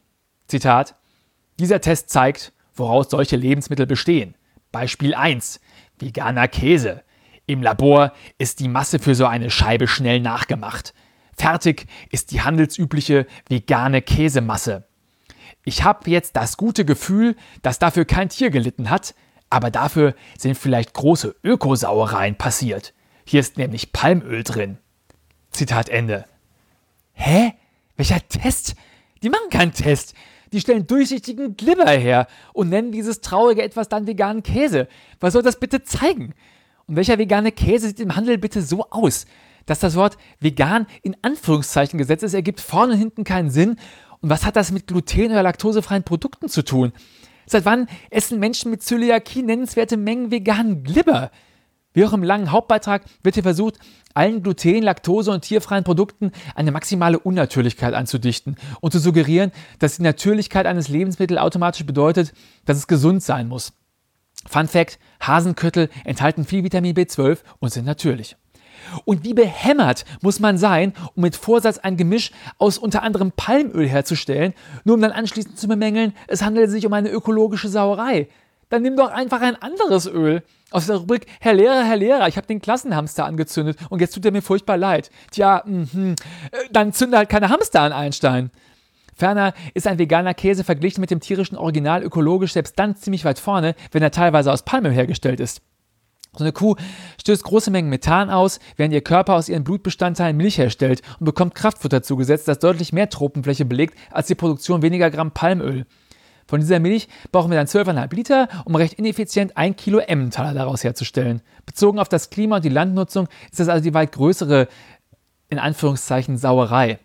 Zitat: Dieser Test zeigt, woraus solche Lebensmittel bestehen. Beispiel 1. Veganer Käse. Im Labor ist die Masse für so eine Scheibe schnell nachgemacht. Fertig ist die handelsübliche vegane Käsemasse. Ich habe jetzt das gute Gefühl, dass dafür kein Tier gelitten hat, aber dafür sind vielleicht große Ökosauereien passiert. Hier ist nämlich Palmöl drin. Zitat Ende. Hä? Welcher Test? Die machen keinen Test. Die stellen durchsichtigen Glibber her und nennen dieses traurige etwas dann veganen Käse. Was soll das bitte zeigen? Und welcher vegane Käse sieht im Handel bitte so aus, dass das Wort vegan in Anführungszeichen gesetzt ist, ergibt vorne und hinten keinen Sinn. Und was hat das mit gluten- oder laktosefreien Produkten zu tun? Seit wann essen Menschen mit Zöliakie nennenswerte Mengen veganen Glibber? Wie auch im langen Hauptbeitrag wird hier versucht, allen Gluten-, Laktose- und tierfreien Produkten eine maximale Unnatürlichkeit anzudichten und zu suggerieren, dass die Natürlichkeit eines Lebensmittels automatisch bedeutet, dass es gesund sein muss. Fun Fact: Hasenköttel enthalten viel Vitamin B12 und sind natürlich. Und wie behämmert muss man sein, um mit Vorsatz ein Gemisch aus unter anderem Palmöl herzustellen, nur um dann anschließend zu bemängeln, es handelt sich um eine ökologische Sauerei. Dann nimm doch einfach ein anderes Öl. Aus der Rubrik Herr Lehrer, ich habe den Klassenhamster angezündet und jetzt tut er mir furchtbar leid. Tja, dann zünde halt keine Hamster an, Einstein. Ferner ist ein veganer Käse verglichen mit dem tierischen Original ökologisch selbst dann ziemlich weit vorne, wenn er teilweise aus Palmöl hergestellt ist. So eine Kuh stößt große Mengen Methan aus, während ihr Körper aus ihren Blutbestandteilen Milch herstellt und bekommt Kraftfutter zugesetzt, das deutlich mehr Tropenfläche belegt als die Produktion weniger Gramm Palmöl. Von dieser Milch brauchen wir dann 12,5 Liter, um recht ineffizient 1 Kilo Emmentaler daraus herzustellen. Bezogen auf das Klima und die Landnutzung ist das also die weit größere, in Anführungszeichen, Sauerei.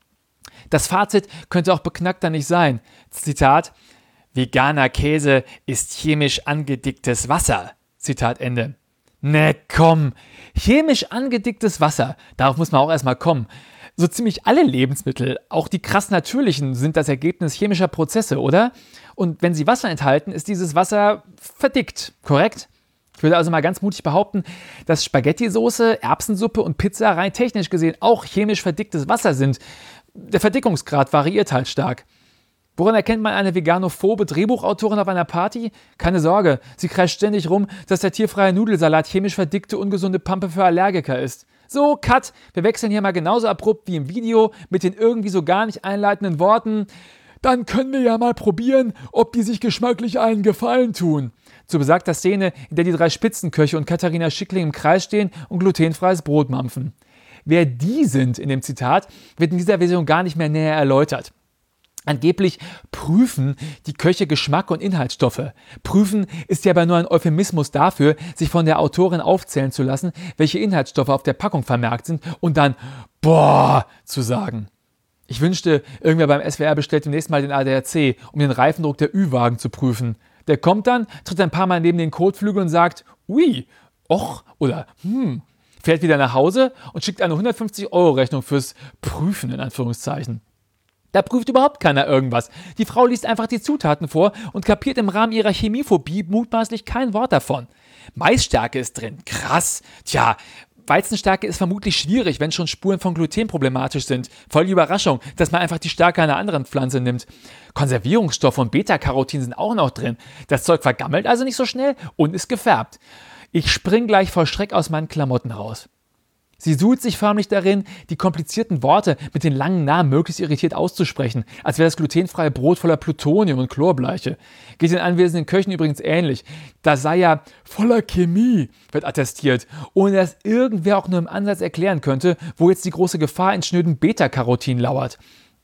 Das Fazit könnte auch beknackter nicht sein. Zitat: Veganer Käse ist chemisch angedicktes Wasser. Zitat Ende. Ne, komm. Chemisch angedicktes Wasser. Darauf muss man auch erstmal kommen. So ziemlich alle Lebensmittel, auch die krass natürlichen, sind das Ergebnis chemischer Prozesse, oder? Und wenn sie Wasser enthalten, ist dieses Wasser verdickt, korrekt? Ich würde also mal ganz mutig behaupten, dass Spaghetti-Soße, Erbsensuppe und Pizza rein technisch gesehen auch chemisch verdicktes Wasser sind. Der Verdickungsgrad variiert halt stark. Woran erkennt man eine veganophobe Drehbuchautorin auf einer Party? Keine Sorge, sie kreischt ständig rum, dass der tierfreie Nudelsalat chemisch verdickte, ungesunde Pampe für Allergiker ist. So, Cut, wir wechseln hier mal genauso abrupt wie im Video mit den irgendwie so gar nicht einleitenden Worten: Dann können wir ja mal probieren, ob die sich geschmacklich einen Gefallen tun. Zu besagter Szene, in der die 3 Spitzenköche und Katharina Schickling im Kreis stehen und glutenfreies Brot mampfen. Wer die sind in dem Zitat, wird in dieser Version gar nicht mehr näher erläutert. Angeblich prüfen die Köche Geschmack und Inhaltsstoffe. Prüfen ist ja aber nur ein Euphemismus dafür, sich von der Autorin aufzählen zu lassen, welche Inhaltsstoffe auf der Packung vermerkt sind und dann "Boah" zu sagen. Ich wünschte, irgendwer beim SWR bestellt demnächst mal den ADAC, um den Reifendruck der Ü-Wagen zu prüfen. Der kommt dann, tritt ein paar Mal neben den Kotflügel und sagt "Ui", "Och" oder fährt wieder nach Hause und schickt eine 150-Euro-Rechnung fürs Prüfen in Anführungszeichen. Da prüft überhaupt keiner irgendwas. Die Frau liest einfach die Zutaten vor und kapiert im Rahmen ihrer Chemiephobie mutmaßlich kein Wort davon. Maisstärke ist drin. Krass. Tja, Weizenstärke ist vermutlich schwierig, wenn schon Spuren von Gluten problematisch sind. Voll die Überraschung, dass man einfach die Stärke einer anderen Pflanze nimmt. Konservierungsstoffe und Beta-Carotin sind auch noch drin. Das Zeug vergammelt also nicht so schnell und ist gefärbt. Ich spring gleich vor Schreck aus meinen Klamotten raus. Sie suhlt sich förmlich darin, die komplizierten Worte mit den langen Namen möglichst irritiert auszusprechen, als wäre das glutenfreie Brot voller Plutonium und Chlorbleiche. Geht den anwesenden Köchen übrigens ähnlich. Das sei ja voller Chemie, wird attestiert, ohne dass irgendwer auch nur im Ansatz erklären könnte, wo jetzt die große Gefahr in schnöden Beta-Carotin lauert.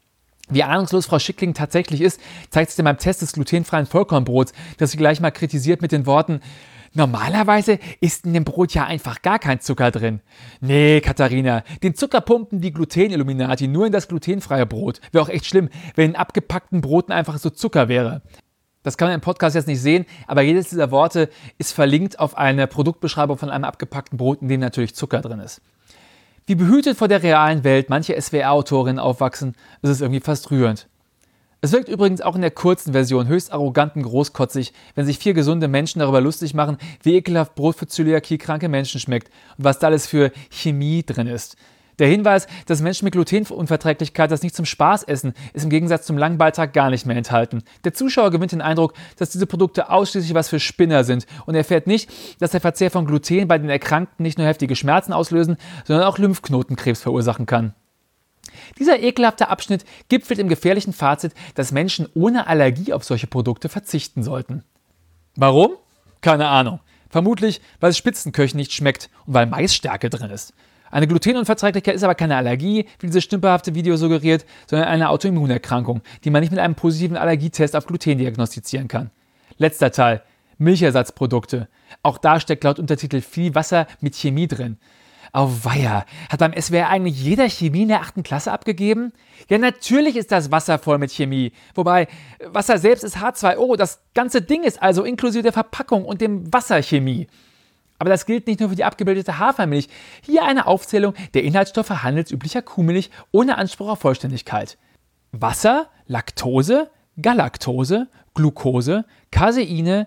Wie ahnungslos Frau Schickling tatsächlich ist, zeigt sich in meinem Test des glutenfreien Vollkornbrots, das sie gleich mal kritisiert mit den Worten: Normalerweise ist in dem Brot ja einfach gar kein Zucker drin. Nee, Katharina, den Zucker pumpen die Gluten-Illuminati nur in das glutenfreie Brot. Wäre auch echt schlimm, wenn in abgepackten Broten einfach so Zucker wäre. Das kann man im Podcast jetzt nicht sehen, aber jedes dieser Worte ist verlinkt auf eine Produktbeschreibung von einem abgepackten Brot, in dem natürlich Zucker drin ist. Wie behütet vor der realen Welt manche SWR-Autorinnen aufwachsen, ist es irgendwie fast rührend. Es wirkt übrigens auch in der kurzen Version höchst arrogant und großkotzig, wenn sich 4 gesunde Menschen darüber lustig machen, wie ekelhaft Brot für Zöliakie-kranke Menschen schmeckt und was da alles für Chemie drin ist. Der Hinweis, dass Menschen mit Glutenunverträglichkeit das nicht zum Spaß essen, ist im Gegensatz zum langen Beitrag gar nicht mehr enthalten. Der Zuschauer gewinnt den Eindruck, dass diese Produkte ausschließlich was für Spinner sind und erfährt nicht, dass der Verzehr von Gluten bei den Erkrankten nicht nur heftige Schmerzen auslösen, sondern auch Lymphknotenkrebs verursachen kann. Dieser ekelhafte Abschnitt gipfelt im gefährlichen Fazit, dass Menschen ohne Allergie auf solche Produkte verzichten sollten. Warum? Keine Ahnung. Vermutlich, weil es Spitzenköchen nicht schmeckt und weil Maisstärke drin ist. Eine Glutenunverträglichkeit ist aber keine Allergie, wie dieses stümperhafte Video suggeriert, sondern eine Autoimmunerkrankung, die man nicht mit einem positiven Allergietest auf Gluten diagnostizieren kann. Letzter Teil. Milchersatzprodukte. Auch da steckt laut Untertitel viel Wasser mit Chemie drin. Auweia, hat beim SWR eigentlich jeder Chemie in der 8. Klasse abgegeben? Ja, natürlich ist das Wasser voll mit Chemie. Wobei, Wasser selbst ist H2O, das ganze Ding ist also inklusive der Verpackung und dem Wasser Chemie. Aber das gilt nicht nur für die abgebildete Hafermilch. Hier eine Aufzählung der Inhaltsstoffe handelsüblicher Kuhmilch ohne Anspruch auf Vollständigkeit. Wasser, Laktose, Galaktose, Glucose, Caseine,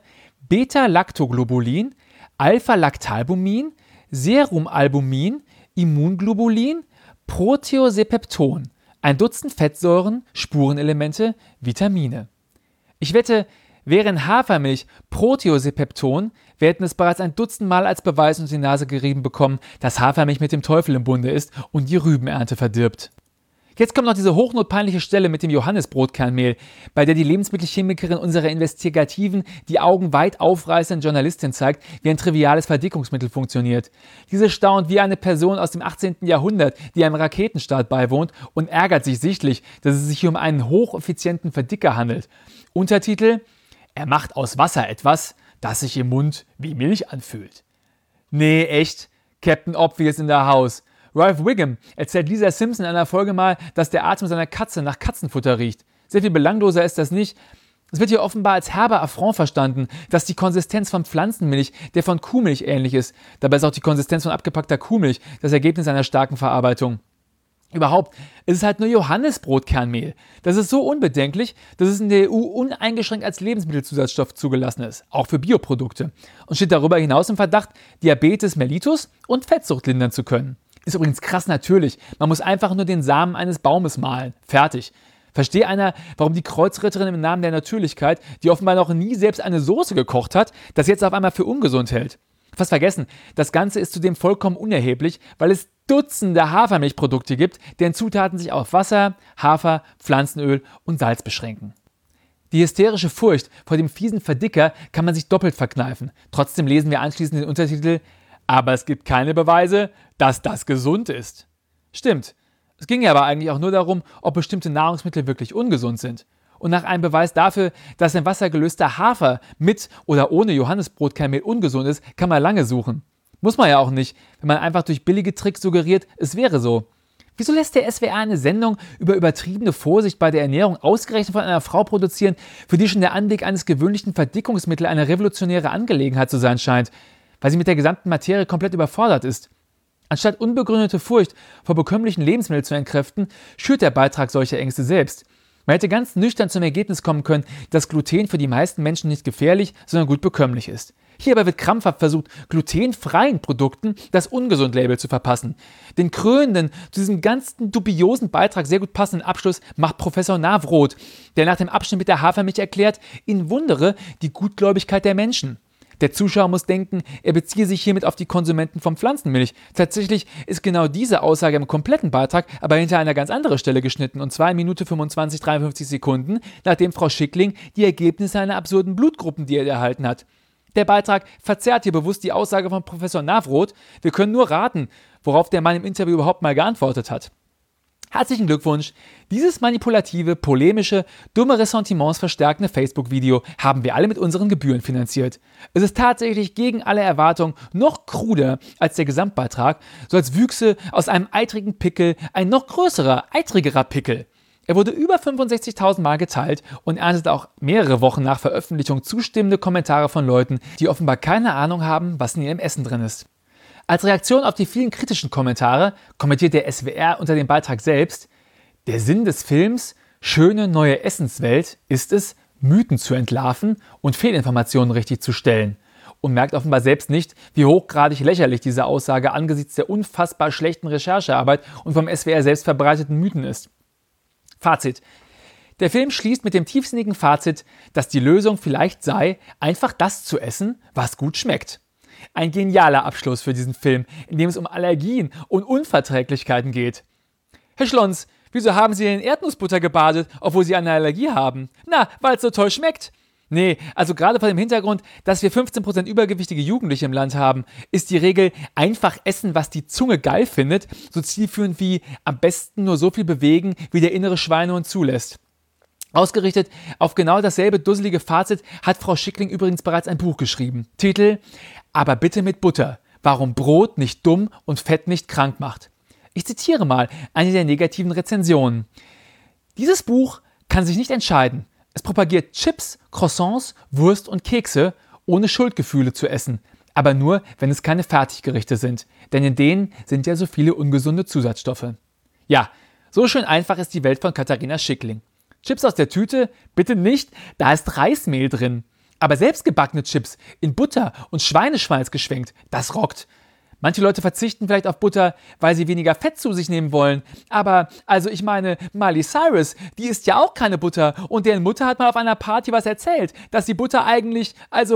Beta-Lactoglobulin, Alpha-Lactalbumin, Serumalbumin, Immunglobulin, Proteosepepton, ein Dutzend Fettsäuren, Spurenelemente, Vitamine. Ich wette, wäre in Hafermilch Proteosepepton, wir hätten es bereits ein Dutzend Mal als Beweis uns in die Nase gerieben bekommen, dass Hafermilch mit dem Teufel im Bunde ist und die Rübenernte verdirbt. Jetzt kommt noch diese hochnotpeinliche Stelle mit dem Johannisbrotkernmehl, bei der die Lebensmittelchemikerin unserer investigativen, die Augen weit aufreißenden Journalistin zeigt, wie ein triviales Verdickungsmittel funktioniert. Diese staunt wie eine Person aus dem 18. Jahrhundert, die einem Raketenstart beiwohnt und ärgert sich sichtlich, dass es sich hier um einen hocheffizienten Verdicker handelt. Untertitel: Er macht aus Wasser etwas, das sich im Mund wie Milch anfühlt. Nee, echt? Captain Obvious in der Haus. Ralph Wiggum erzählt Lisa Simpson in einer Folge mal, dass der Atem seiner Katze nach Katzenfutter riecht. Sehr viel belangloser ist das nicht. Es wird hier offenbar als herber Affront verstanden, dass die Konsistenz von Pflanzenmilch der von Kuhmilch ähnlich ist. Dabei ist auch die Konsistenz von abgepackter Kuhmilch das Ergebnis einer starken Verarbeitung. Überhaupt, es ist halt nur Johannisbrotkernmehl. Das ist so unbedenklich, dass es in der EU uneingeschränkt als Lebensmittelzusatzstoff zugelassen ist, auch für Bioprodukte, und steht darüber hinaus im Verdacht, Diabetes mellitus und Fettsucht lindern zu können. Ist übrigens krass natürlich, man muss einfach nur den Samen eines Baumes mahlen. Fertig. Versteht einer, warum die Kreuzritterin im Namen der Natürlichkeit, die offenbar noch nie selbst eine Soße gekocht hat, das jetzt auf einmal für ungesund hält? Fast vergessen, das Ganze ist zudem vollkommen unerheblich, weil es Dutzende Hafermilchprodukte gibt, deren Zutaten sich auf Wasser, Hafer, Pflanzenöl und Salz beschränken. Die hysterische Furcht vor dem fiesen Verdicker kann man sich doppelt verkneifen. Trotzdem lesen wir anschließend den Untertitel: Aber es gibt keine Beweise, dass das gesund ist. Stimmt. Es ging ja aber eigentlich auch nur darum, ob bestimmte Nahrungsmittel wirklich ungesund sind. Und nach einem Beweis dafür, dass in Wasser gelöster Hafer mit oder ohne Johannisbrotkernmehl ungesund ist, kann man lange suchen. Muss man ja auch nicht, wenn man einfach durch billige Tricks suggeriert, es wäre so. Wieso lässt der SWR eine Sendung über übertriebene Vorsicht bei der Ernährung ausgerechnet von einer Frau produzieren, für die schon der Anblick eines gewöhnlichen Verdickungsmittels eine revolutionäre Angelegenheit zu sein scheint, weil sie mit der gesamten Materie komplett überfordert ist? Anstatt unbegründete Furcht vor bekömmlichen Lebensmitteln zu entkräften, schürt der Beitrag solche Ängste selbst. Man hätte ganz nüchtern zum Ergebnis kommen können, dass Gluten für die meisten Menschen nicht gefährlich, sondern gut bekömmlich ist. Hierbei wird krampfhaft versucht, glutenfreien Produkten das Ungesund-Label zu verpassen. Den krönenden, zu diesem ganzen dubiosen Beitrag sehr gut passenden Abschluss macht Professor Navroth, der nach dem Abschnitt mit der Hafermilch erklärt, ihn wundere die Gutgläubigkeit der Menschen. Der Zuschauer muss denken, er beziehe sich hiermit auf die Konsumenten von Pflanzenmilch. Tatsächlich ist genau diese Aussage im kompletten Beitrag aber hinter einer ganz anderen Stelle geschnitten, und zwar in Minute 25, 53 Sekunden, nachdem Frau Schickling die Ergebnisse einer absurden Blutgruppendiät erhalten hat. Der Beitrag verzerrt hier bewusst die Aussage von Professor Navroth. Wir können nur raten, worauf der Mann im Interview überhaupt mal geantwortet hat. Herzlichen Glückwunsch! Dieses manipulative, polemische, dumme Ressentiments verstärkende Facebook-Video haben wir alle mit unseren Gebühren finanziert. Es ist tatsächlich gegen alle Erwartungen noch kruder als der Gesamtbeitrag, so als wüchse aus einem eitrigen Pickel ein noch größerer, eitrigerer Pickel. Er wurde über 65.000 Mal geteilt und erntete auch mehrere Wochen nach Veröffentlichung zustimmende Kommentare von Leuten, die offenbar keine Ahnung haben, was in ihrem Essen drin ist. Als Reaktion auf die vielen kritischen Kommentare kommentiert der SWR unter dem Beitrag selbst: Der Sinn des Films Schöne neue Essenswelt ist es, Mythen zu entlarven und Fehlinformationen richtig zu stellen. Und merkt offenbar selbst nicht, wie hochgradig lächerlich diese Aussage angesichts der unfassbar schlechten Recherchearbeit und vom SWR selbst verbreiteten Mythen ist. Fazit: Der Film schließt mit dem tiefsinnigen Fazit, dass die Lösung vielleicht sei, einfach das zu essen, was gut schmeckt. Ein genialer Abschluss für diesen Film, in dem es um Allergien und Unverträglichkeiten geht. Herr Schlons, wieso haben Sie in Erdnussbutter gebadet, obwohl Sie eine Allergie haben? Na, weil es so toll schmeckt. Nee, also gerade vor dem Hintergrund, dass wir 15% übergewichtige Jugendliche im Land haben, ist die Regel einfach essen, was die Zunge geil findet, so zielführend wie am besten nur so viel bewegen, wie der innere Schweinehund zulässt. Ausgerichtet auf genau dasselbe dusselige Fazit hat Frau Schickling übrigens bereits ein Buch geschrieben. Titel: Aber bitte mit Butter. Warum Brot nicht dumm und Fett nicht krank macht. Ich zitiere mal eine der negativen Rezensionen. Dieses Buch kann sich nicht entscheiden. Es propagiert Chips, Croissants, Wurst und Kekse, ohne Schuldgefühle zu essen. Aber nur, wenn es keine Fertiggerichte sind. Denn in denen sind ja so viele ungesunde Zusatzstoffe. Ja, so schön einfach ist die Welt von Katharina Schickling. Chips aus der Tüte? Bitte nicht, da ist Reismehl drin. Aber selbstgebackene Chips in Butter und Schweineschmalz geschwenkt, das rockt. Manche Leute verzichten vielleicht auf Butter, weil sie weniger Fett zu sich nehmen wollen. Aber, also ich meine, Miley Cyrus, die isst ja auch keine Butter. Und deren Mutter hat mal auf einer Party was erzählt, dass die Butter eigentlich,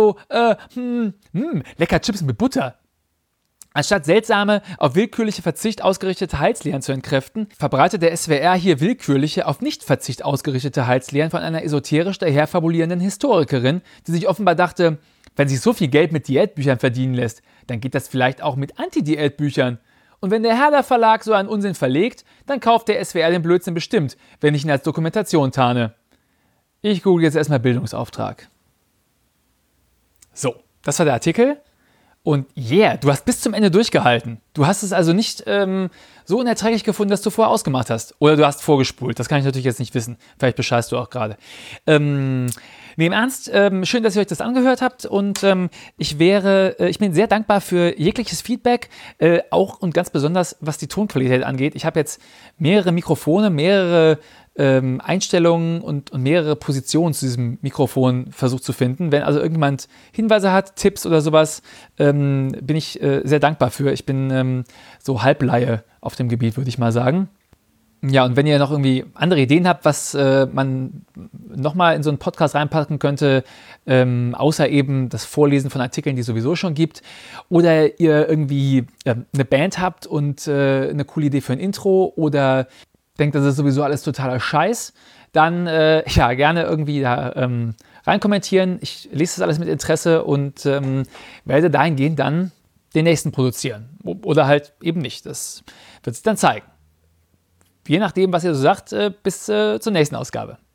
lecker Chips mit Butter. Anstatt seltsame, auf willkürliche Verzicht ausgerichtete Heilslehren zu entkräften, verbreitet der SWR hier willkürliche, auf Nicht-Verzicht ausgerichtete Heilslehren von einer esoterisch daherfabulierenden Historikerin, die sich offenbar dachte, wenn sich so viel Geld mit Diätbüchern verdienen lässt, dann geht das vielleicht auch mit Anti-Diätbüchern. Und wenn der Herder Verlag so einen Unsinn verlegt, dann kauft der SWR den Blödsinn bestimmt, wenn ich ihn als Dokumentation tarne. Ich google jetzt erstmal Bildungsauftrag. So, das war der Artikel. Und yeah, du hast bis zum Ende durchgehalten. Du hast es also nicht so unerträglich gefunden, dass du vorher ausgemacht hast. Oder du hast vorgespult. Das kann ich natürlich jetzt nicht wissen. Vielleicht bescheißt du auch gerade. Nee, im Ernst, schön, dass ihr euch das angehört habt. Und ich bin sehr dankbar für jegliches Feedback. Auch und ganz besonders, was die Tonqualität angeht. Ich habe jetzt mehrere Mikrofone, mehrere Einstellungen und mehrere Positionen zu diesem Mikrofon versucht zu finden. Wenn also irgendjemand Hinweise hat, Tipps oder sowas, bin ich sehr dankbar für. Ich bin so Halblaie auf dem Gebiet, würde ich mal sagen. Ja, und wenn ihr noch irgendwie andere Ideen habt, was man nochmal in so einen Podcast reinpacken könnte, außer eben das Vorlesen von Artikeln, die es sowieso schon gibt, oder ihr irgendwie eine Band habt und eine coole Idee für ein Intro oder denkt, das ist sowieso alles totaler Scheiß, dann gerne irgendwie da rein kommentieren. Ich lese das alles mit Interesse und werde dahingehend dann den nächsten produzieren. Oder halt eben nicht. Das wird sich dann zeigen. Je nachdem, was ihr so sagt, bis zur nächsten Ausgabe.